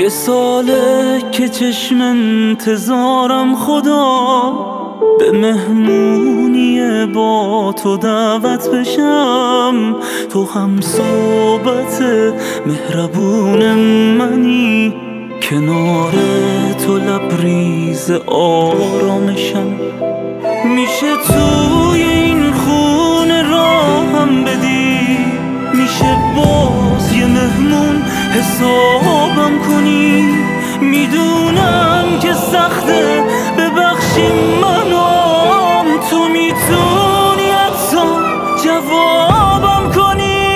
یه ساله که چشم انتظارم خدا به مهمونی با تو دعوت بشم. تو هم صحبت مهربون منی، کنار تو لبریز آرامشم. میشه توی این خونه راهم بدی، میشه باز یه مهمون حسابم کنی. میدونم که سخته ببخشی منم، تو میتونی حتی جوابم کنی.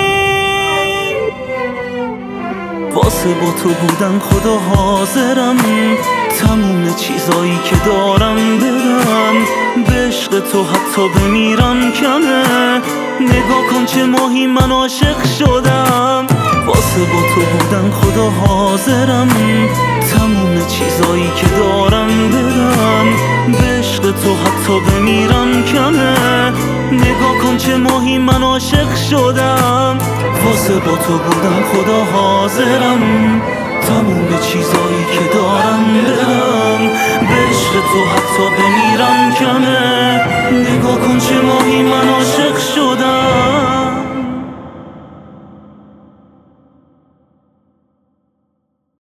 واسه با تو بودن خدا حاضرم، تموم چیزایی که دارم بدم. به عشق تو حتی بمیرم کمه، نگاه کن چه ماهی من عاشق شدم. واسه با تو بودن خدا حاضرم، تموم چیزایی که دارم بدم. به عشق تو حتی بمیرم کمه، نگاه کن چه ماهی من عاشق شدم. واسه با تو بودن خدا حاضرم، تموم چیزایی که دارم بدم. به عشق تو حتی بمیرم کمه، نگاه کن چه ماهی من عاشق شدم.